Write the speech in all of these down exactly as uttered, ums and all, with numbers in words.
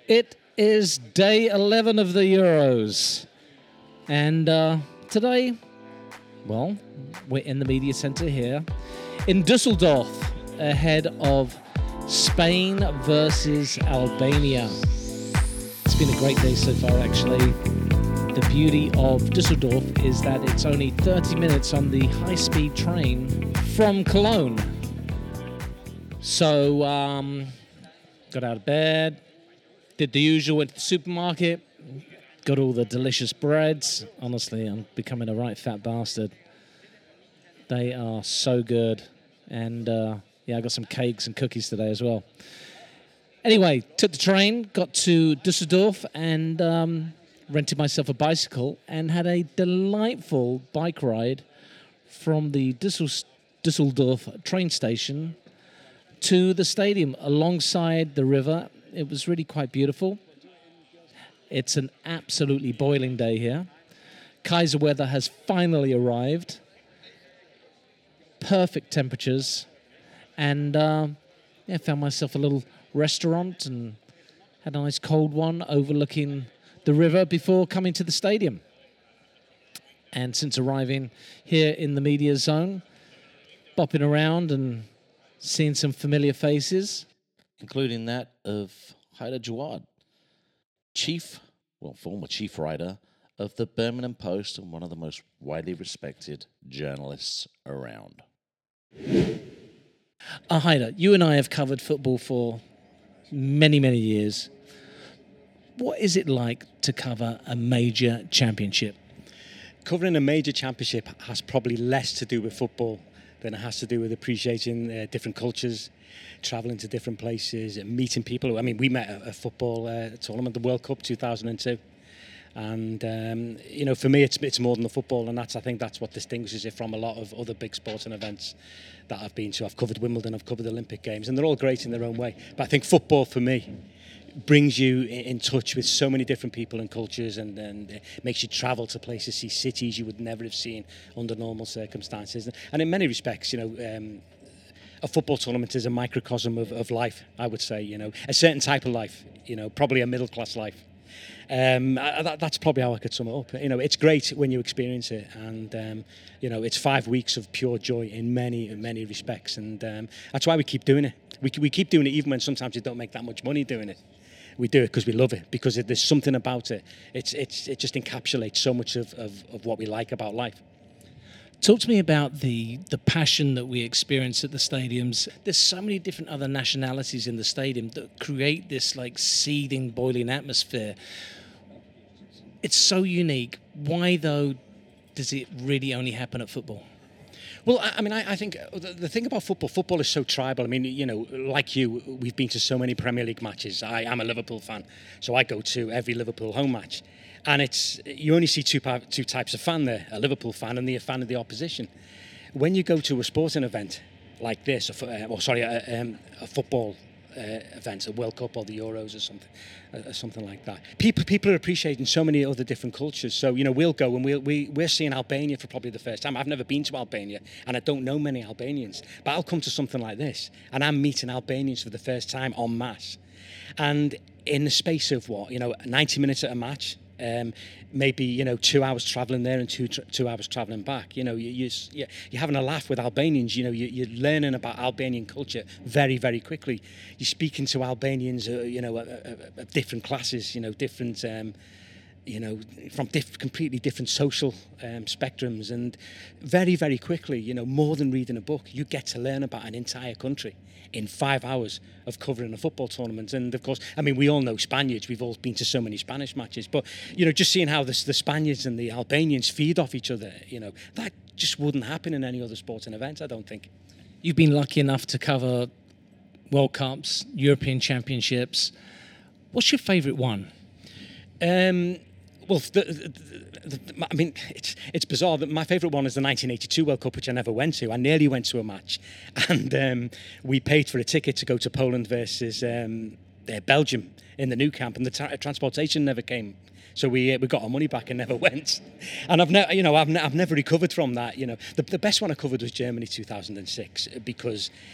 It is day eleven of the Euros. And uh, today, well, we're in the media centre here in Dusseldorf, ahead of Spain versus Albania. It's been a great day so far, actually. The beauty of Dusseldorf is that it's only thirty minutes on the high-speed train from Cologne. So, um, got out of bed, did the usual, went to the supermarket, got all the delicious breads. Honestly, I'm becoming a right fat bastard. They are so good. And, uh, yeah, I got some cakes and cookies today as well. Anyway, took the train, got to Dusseldorf, and um, rented myself a bicycle and had a delightful bike ride from the Dussel- Dusseldorf train station to the stadium alongside the river. It was really quite beautiful. It's an absolutely boiling day here. Kaiser weather has finally arrived. Perfect temperatures. And uh, yeah, found myself a little restaurant and had a nice cold one overlooking the river before coming to the stadium. And since arriving here in the media zone, bopping around and seeing some familiar faces, including that of Haida Jawad, chief, well, former chief writer of the Birmingham Post and one of the most widely respected journalists around. Uh, Haida, you and I have covered football for many, many years. What is it like to cover a major championship? Covering a major championship has probably less to do with football than it has to do with appreciating uh, different cultures, travelling to different places, and meeting people. I mean, we met at a football uh, tournament, the World Cup two thousand two. And, um, you know, for me, it's it's more than the football, and that's I think that's what distinguishes it from a lot of other big sporting events that I've been to. I've covered Wimbledon, I've covered the Olympic Games, and they're all great in their own way. But I think football, for me, brings you in touch with so many different people and cultures, and, and it makes you travel to places, see cities you would never have seen under normal circumstances. And in many respects, you know, um, a football tournament is a microcosm of, of life, I would say, you know, a certain type of life, you know, probably a middle-class life. Um, I, that, that's probably how I could sum it up. You know, it's great when you experience it, and um, you know, it's five weeks of pure joy in many, in many respects, and um, that's why we keep doing it. We we keep doing it even when sometimes you don't make that much money doing it. We do it because we love it, because it, there's something about it. It's it's it just encapsulates so much of, of, of what we like about life. Talk to me about the, the passion that we experience at the stadiums. There's so many different other nationalities in the stadium that create this like seething, boiling atmosphere. It's so unique. Why, though, does it really only happen at football? Well, I, I mean, I, I think the, the thing about football, football is so tribal. I mean, you know, like you, we've been to so many Premier League matches. I am a Liverpool fan, so I go to every Liverpool home match. And it's you only see two two types of fan there: a Liverpool fan and the fan of the opposition. When you go to a sporting event like this, or, uh, or sorry, a, um, a football uh, event, a World Cup or the Euros or something, uh, or something like that, people people are appreciating so many other different cultures. So you know, we'll go and we'll, we we're seeing Albania for probably the first time. I've never been to Albania, and I don't know many Albanians, but I'll come to something like this, and I'm meeting Albanians for the first time en masse, and in the space of what you know, ninety minutes at a match. Um, maybe you know two hours travelling there and two tra- two hours travelling back. You know, you, you you're having a laugh with Albanians. You know, you, you're learning about Albanian culture very very quickly. You're speaking to Albanians, uh, you know, of different classes. You know, different. Um, you know, from diff- completely different social um, spectrums, and very very quickly, you know, more than reading a book, you get to learn about an entire country in five hours of covering a football tournament. And of course, I mean, we all know Spaniards. We've all been to so many Spanish matches. But, you know, just seeing how this, the Spaniards and the Albanians feed off each other, you know, that just wouldn't happen in any other sporting event, I don't think. You've been lucky enough to cover World Cups, European Championships. What's your favourite one? Um, well, the, the, the, I mean, it's it's bizarre. My favourite one is the nineteen eighty-two World Cup, which I never went to. I nearly went to a match, and um, we paid for a ticket to go to Poland versus um, uh, Belgium in the Nou Camp, and the tra- transportation never came. So we uh, we got our money back and never went. And I've never, you know, I've, ne- I've never recovered from that. You know, the, the best one I covered was Germany two thousand six, because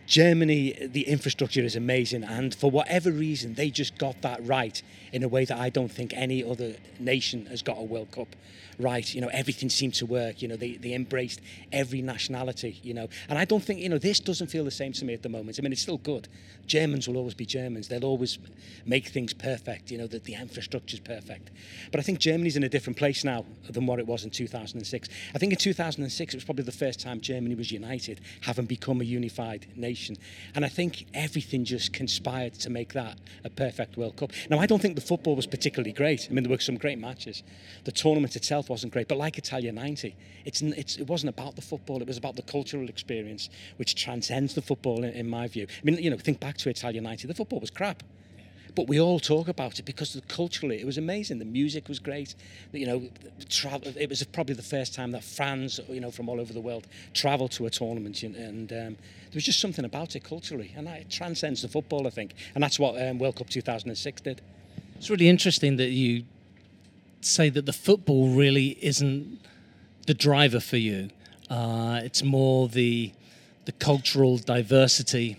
Germany, the infrastructure is amazing, and for whatever reason, they just got that right in a way that I don't think any other nation has got a World Cup right. You know, everything seemed to work. You know, they, they embraced every nationality, you know. And I don't think, you know, this doesn't feel the same to me at the moment. I mean, it's still good. Germans will always be Germans. They'll always make things perfect, you know, that the infrastructure's perfect. But I think Germany's in a different place now than what it was in two thousand six. I think in two thousand six, it was probably the first time Germany was united, having become a unified nation. And I think everything just conspired to make that a perfect World Cup. Now, I don't think the football was particularly great. I mean, there were some great matches. The tournament itself wasn't great, but like Italia ninety, it's, it's it wasn't about the football. It was about the cultural experience, which transcends the football in, in my view. I mean, you know, think back to Italia ninety. The football was crap, but we all talk about it because culturally it was amazing. The music was great. You know, travel. It was probably the first time that fans, you know, from all over the world travelled to a tournament, and um, there was just something about it culturally, and that transcends the football, I think, and that's what um, World Cup two thousand six did. It's really interesting that you say that the football really isn't the driver for you. Uh, it's more the the cultural diversity.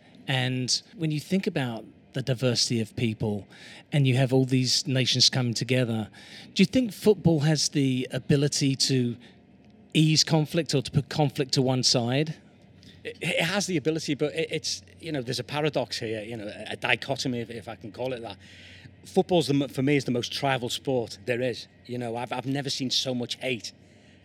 And when you think about the diversity of people and you have all these nations coming together, do you think football has the ability to ease conflict or to put conflict to one side? It, it has the ability, but it, it's, you know, there's a paradox here, you know, a, a dichotomy, if, if I can call it that. Football's, the, for me, is the most tribal sport there is. You know, I've I've never seen so much hate.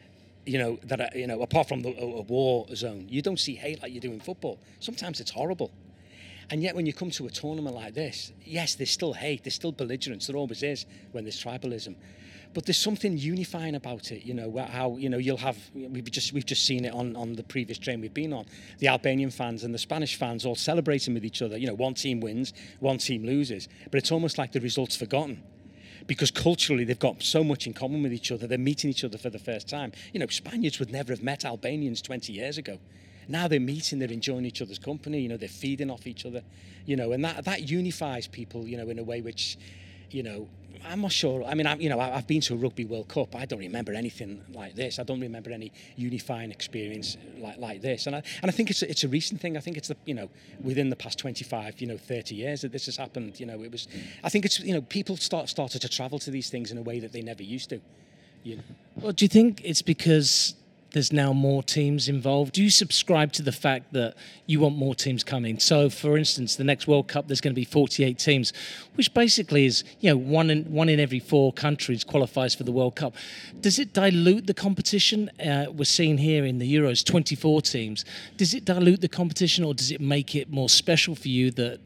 You know, that, I, you know, apart from the, a, a war zone, you don't see hate like you do in football. Sometimes it's horrible. And yet when you come to a tournament like this, yes, there's still hate, there's still belligerence, there always is when there's tribalism. But there's something unifying about it, you know, how, you know, you'll have, we've just we've just seen it on, on the previous train we've been on, the Albanian fans and the Spanish fans all celebrating with each other. You know, one team wins, one team loses, but it's almost like the result's forgotten. Because culturally they've got so much in common with each other, they're meeting each other for the first time. You know, Spaniards would never have met Albanians twenty years ago. Now they're meeting, they're enjoying each other's company, you know, they're feeding off each other, you know, and that that unifies people, you know, in a way which, you know, I'm not sure. I mean, I, you know, I've been to a Rugby World Cup. I don't remember anything like this. I don't remember any unifying experience like like this. And I and I think it's a, it's a recent thing. I think it's the, you know, within the past twenty-five, you know, thirty years that this has happened. You know, it was. I think it's, you know, people start started to travel to these things in a way that they never used to. You know. Well, do you think it's because there's now more teams involved? Do you subscribe to the fact that you want more teams coming? So, for instance, the next World Cup, there's going to be forty-eight teams, which basically is, you know, one in one in every four countries qualifies for the World Cup. Does it dilute the competition? Uh, we're seeing here in the Euros, twenty-four teams. Does it dilute the competition, or does it make it more special for you that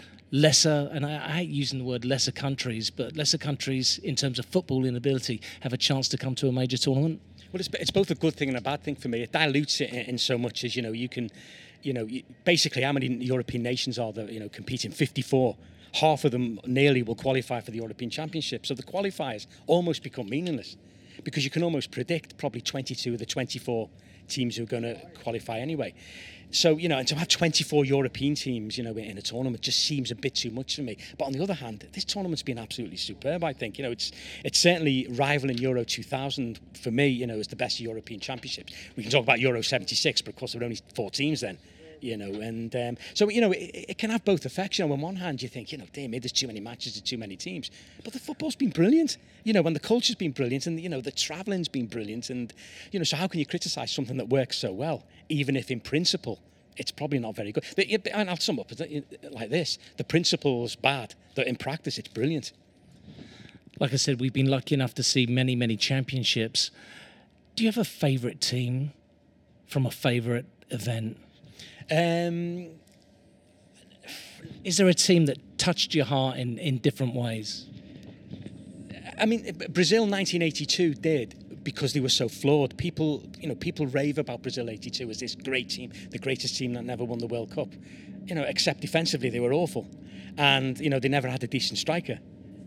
lesser, and I, I hate using the word lesser countries, but lesser countries in terms of football inability have a chance to come to a major tournament? Well, it's, it's both a good thing and a bad thing for me. It dilutes it in, in so much as, you know, you can, you know, basically how many European nations are there, you know, competing? fifty-four. Half of them nearly will qualify for the European Championship. So the qualifiers almost become meaningless because you can almost predict probably twenty-two of the twenty-four teams who are going to qualify anyway. So, you know, and to have twenty-four European teams, you know, in a tournament just seems a bit too much for me. But on the other hand, this tournament's been absolutely superb, I think. You know, it's it's certainly rivaling Euro two thousand for me, you know, as the best European Championships. We can talk about Euro seventy-six, but of course there were only four teams then. You know, and um, so, you know, it, it can have both effects. You know, on one hand, you think, you know, damn it, there's too many matches to too many teams. But the football's been brilliant, you know, and the culture's been brilliant, and, you know, the travelling's been brilliant. And, you know, so how can you criticise something that works so well, even if in principle it's probably not very good? And I'll sum up like this. The principle's bad, but in practice it's brilliant. Like I said, we've been lucky enough to see many, many championships. Do you have a favourite team from a favourite event? Um, Is there a team that touched your heart in, in different ways? I mean, Brazil nineteen eighty-two did, because they were so flawed. People, you know, people rave about Brazil eighty-two as this great team, the greatest team that never won the World Cup. You know, except defensively they were awful, and you know they never had a decent striker.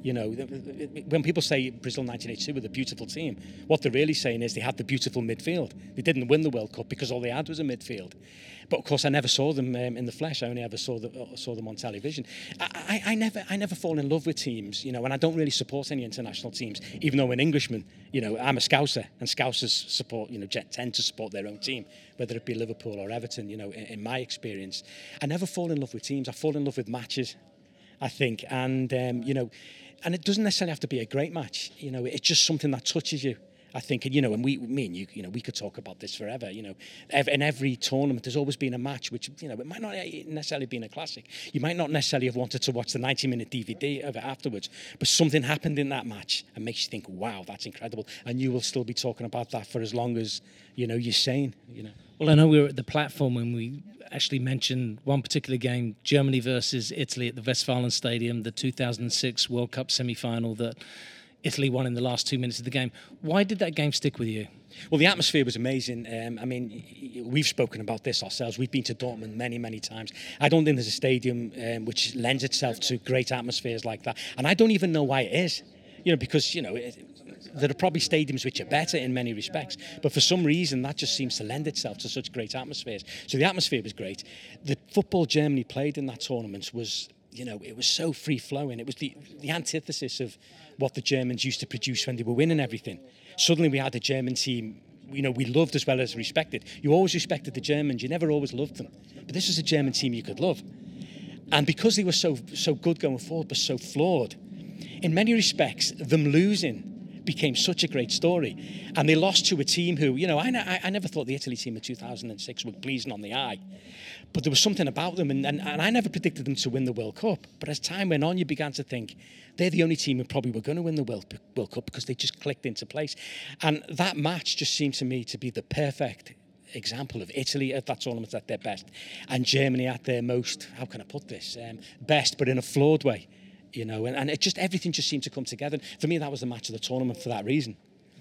You know, when people say Brazil nineteen eighty-two were the beautiful team, what they're really saying is they had the beautiful midfield. They didn't win the World Cup because all they had was a midfield. But of course, I never saw them um, in the flesh. I only ever saw, the, uh, saw them on television. I, I, I never, I never fall in love with teams, you know, and I don't really support any international teams, even though I'm an Englishman. You know, I'm a Scouser, and Scousers support, you know, tend to support their own team, whether it be Liverpool or Everton. You know, in, in my experience, I never fall in love with teams. I fall in love with matches, I think, and um, you know. And it doesn't necessarily have to be a great match. You know, it's just something that touches you, I think. And, you know, and we, me and you, you know, we could talk about this forever. You know, in every tournament, there's always been a match which, you know, it might not necessarily be a classic. You might not necessarily have wanted to watch the ninety-minute D V D of it afterwards, but something happened in that match and makes you think, wow, that's incredible. And you will still be talking about that for as long as, you know, you're sane, you know. Well, I know we were at the platform when we actually mentioned one particular game, Germany versus Italy at the Westfalen Stadium, the two thousand six World Cup semi-final that Italy won in the last two minutes of the game. Why did that game stick with you? Well, the atmosphere was amazing. Um, I mean, we've spoken about this ourselves. We've been to Dortmund many, many times. I don't think there's a stadium um, which lends itself to great atmospheres like that. And I don't even know why it is. You know, because, you know, it, there are probably stadiums which are better in many respects, but for some reason that just seems to lend itself to such great atmospheres. So the atmosphere was great. The football Germany played in that tournament was, you know, it was so free-flowing. It was the, the antithesis of what the Germans used to produce when they were winning everything. Suddenly we had a German team, you know, we loved as well as respected. You always respected the Germans, you never always loved them. But this was a German team you could love. And because they were so so good going forward, but so flawed, in many respects, them losing became such a great story. And they lost to a team who, you know, I, I, I never thought the Italy team of two thousand six were pleasing on the eye. But there was something about them, and, and, and I never predicted them to win the World Cup. But as time went on, you began to think, they're the only team who probably were going to win the World, World Cup because they just clicked into place. And that match just seemed to me to be the perfect example of Italy at that tournament at their best, and Germany at their most, how can I put this, um, best, but in a flawed way. You know, and, and it just, everything just seemed to come together. For me, that was the match of the tournament for that reason.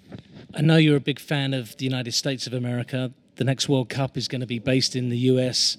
I know you're a big fan of the United States of America. The next World Cup is going to be based in the U S,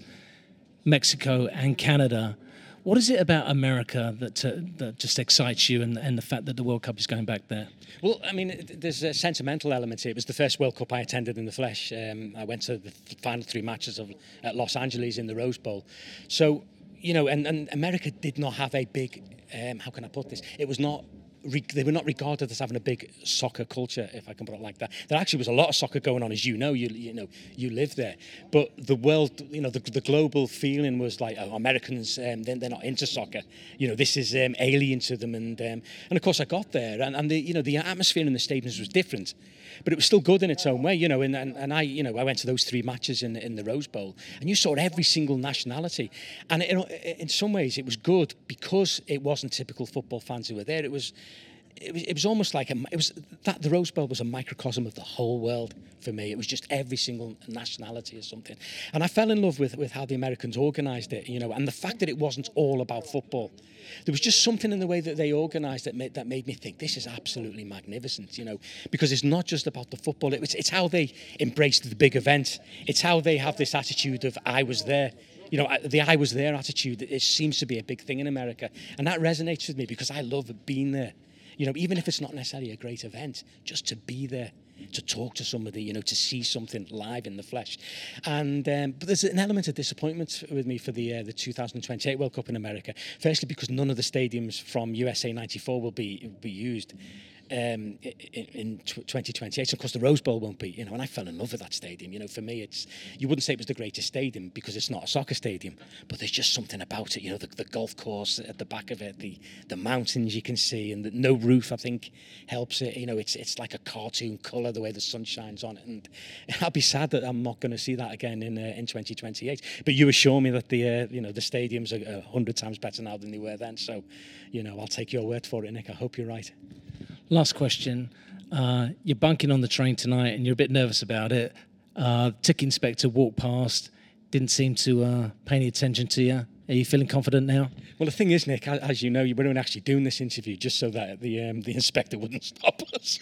Mexico, and Canada. What is it about America that uh, that just excites you, and, and the fact that the World Cup is going back there? Well, I mean, there's a sentimental element here. It was the first World Cup I attended in the flesh. Um, I went to the final three matches of at Los Angeles in the Rose Bowl. So, you know, and, and America did not have a big, um, how can I put this? It was not, they were not regarded as having a big soccer culture, if I can put it like that. There actually was a lot of soccer going on, as you know, you you know, you live there. But the world, you know, the, the global feeling was like, oh, Americans, um, they're, they're not into soccer. You know, this is um, alien to them. And um, and of course I got there, and, and the, you know, the atmosphere in the stadiums was different. But it was still good in its own way, you know, and, and, and I, you know, I went to those three matches in, in the Rose Bowl, and you saw every single nationality. And in, in some ways it was good because it wasn't typical football fans who were there. It was, it was, it was almost like, a, it was that the Rose Bowl was a microcosm of the whole world for me. It was just every single nationality or something. And I fell in love with, with how the Americans organised it, you know, and the fact that it wasn't all about football. There was just something in the way that they organised it made, that made me think, this is absolutely magnificent, you know, because it's not just about the football. It was, it's how they embraced the big event. It's how they have this attitude of, I was there. You know, the I was there attitude, it seems to be a big thing in America. And that resonates with me because I love being there. You know, even if it's not necessarily a great event, just to be there, to talk to somebody, you know, to see something live in the flesh. And um, but there's an element of disappointment with me for the uh, the two thousand twenty-eight World Cup in America. Firstly, because none of the stadiums from U S A ninety-four will be be used um, in, in twenty twenty-eight. So of course the Rose Bowl won't be. You know, and I fell in love with that stadium. You know, for me, it's, you wouldn't say it was the greatest stadium because it's not a soccer stadium, but there's just something about it. You know, the, the golf course at the back of it, the the mountains you can see, and the, no roof, I think, helps it. You know, it's it's like a cartoon colour the way the sun shines on it, and I'll be sad that I'm not going to see that again in uh, in twenty twenty-eight. But you assure me that the uh, you know, the stadiums are a hundred times better now than they were then. So, you know, I'll take your word for it, Nick. I hope you're right. Last question. Uh, you're bunking on the train tonight and you're a bit nervous about it. Uh, tick inspector walked past, didn't seem to uh, pay any attention to you. Are you feeling confident now? Well, the thing is, Nick, as you know, you were actually doing this interview just so that the um, the inspector wouldn't stop us.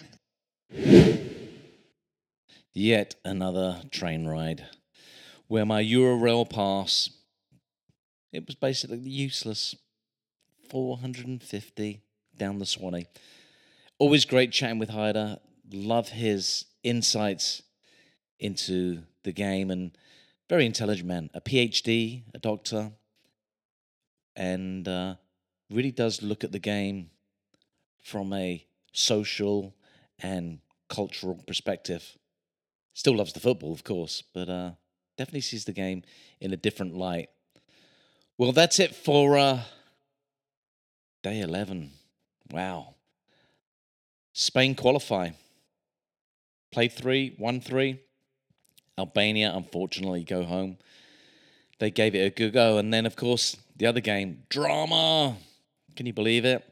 Yet another train ride where my Eurail pass, it was basically useless. four hundred fifty down the Swanee. Always great chatting with Haider. Love his insights into the game, and very intelligent man. A P H D, a doctor, and uh, really does look at the game from a social and cultural perspective. Still loves the football, of course, but uh, definitely sees the game in a different light. Well, that's it for uh, day eleven. Wow. Spain qualify. Played three, won three. Albania, unfortunately, go home. They gave it a good go. And then, of course, the other game, drama. Can you believe it?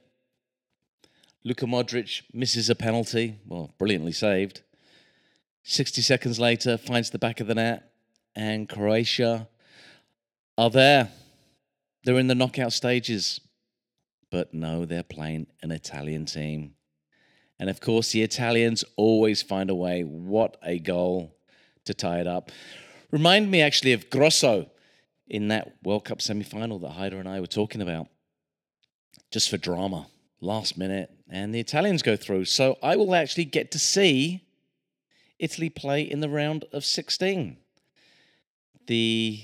Luka Modric misses a penalty. Well, brilliantly saved. sixty seconds later, finds the back of the net. And Croatia are there. They're in the knockout stages. But no, they're playing an Italian team. And of course, the Italians always find a way. What a goal to tie it up. Remind me actually of Grosso in that World Cup semi-final that Haider and I were talking about. Just for drama, last minute. And the Italians go through. So I will actually get to see Italy play in the round of sixteen. The,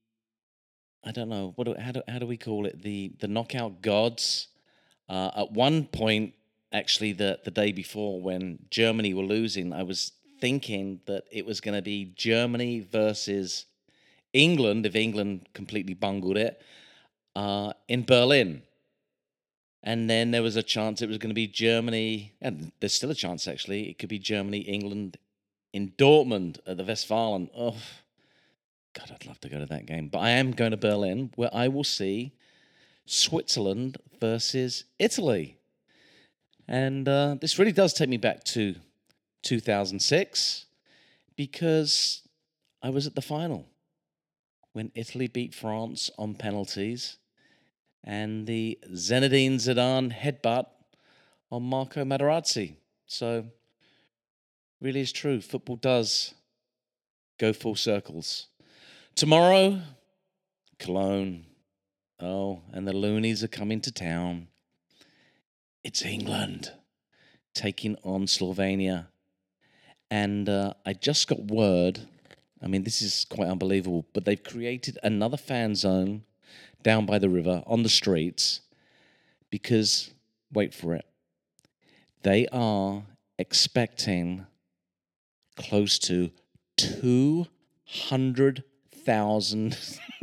I don't know, what do, how, do, how do we call it? The, the knockout gods. Uh, at one point, actually, the, the day before when Germany were losing, I was thinking that it was going to be Germany versus England, if England completely bungled it, uh, in Berlin. And then there was a chance it was going to be Germany, and there's still a chance, actually, it could be Germany, England in Dortmund at the Westfalen. Oh, God, I'd love to go to that game. But I am going to Berlin, where I will see Switzerland versus Italy. And uh, this really does take me back to two thousand six, because I was at the final when Italy beat France on penalties, and the Zinedine Zidane headbutt on Marco Materazzi. So, really is true. Football does go full circles. Tomorrow, Cologne. Oh, and the Loonies are coming to town. It's England taking on Slovenia. And uh, I just got word, I mean, this is quite unbelievable, but they've created another fan zone down by the river on the streets because, wait for it, they are expecting close to two hundred thousand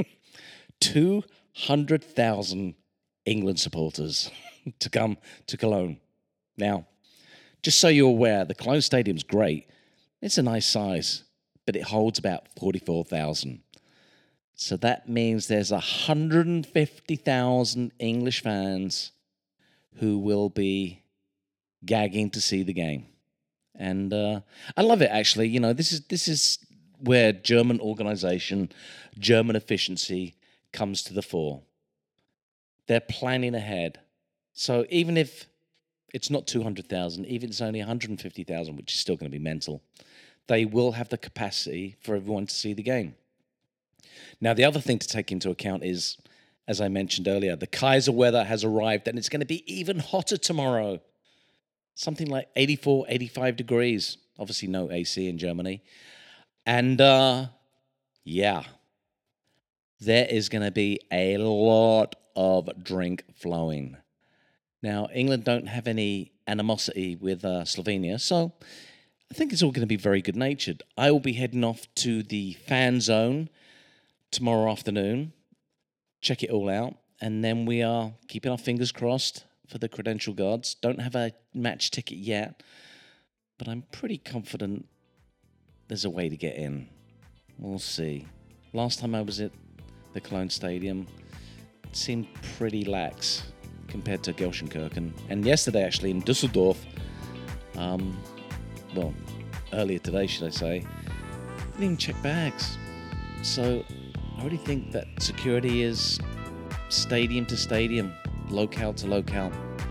two hundred thousand England supporters to come to Cologne. Now, just so you're aware, the Cologne Stadium's great. It's a nice size, but it holds about forty-four thousand. So that means there's one hundred fifty thousand English fans who will be gagging to see the game. And uh, I love it, actually. You know, this is this is where German organization, German efficiency comes to the fore. They're planning ahead. So even if it's not two hundred thousand, even if it's only one hundred fifty thousand, which is still going to be mental, they will have the capacity for everyone to see the game. Now, the other thing to take into account is, as I mentioned earlier, the Kaiser weather has arrived, and it's going to be even hotter tomorrow. Something like eighty-four, eighty-five degrees. Obviously, no A C in Germany. And, uh, yeah, there is going to be a lot of drink flowing. Now, England don't have any animosity with uh, Slovenia, so I think it's all going to be very good-natured. I will be heading off to the fan zone tomorrow afternoon, check it all out, and then we are keeping our fingers crossed for the credential guards. Don't have a match ticket yet, but I'm pretty confident there's a way to get in. We'll see. Last time I was at the Cologne Stadium, it seemed pretty lax compared to Gelsenkirchen. And yesterday, actually, in Dusseldorf, um, well, earlier today, should I say, didn't even check bags. So I really think that security is stadium to stadium, locale to locale.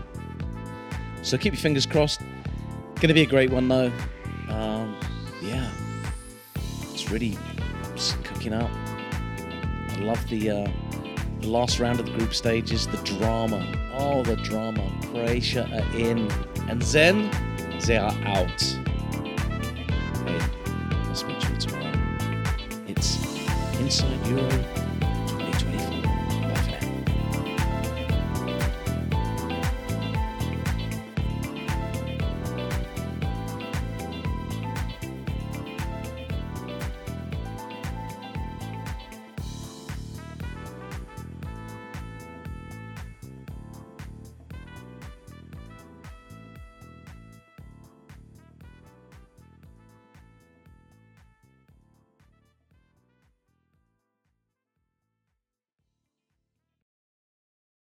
So keep your fingers crossed. Going to be a great one, though. Um, yeah, it's really cooking up. I love the, uh, the last round of the group stages, the drama. Oh, the drama. Croatia are in. And then they are out. Hey, I'll speak to you tomorrow. It's Inside Euro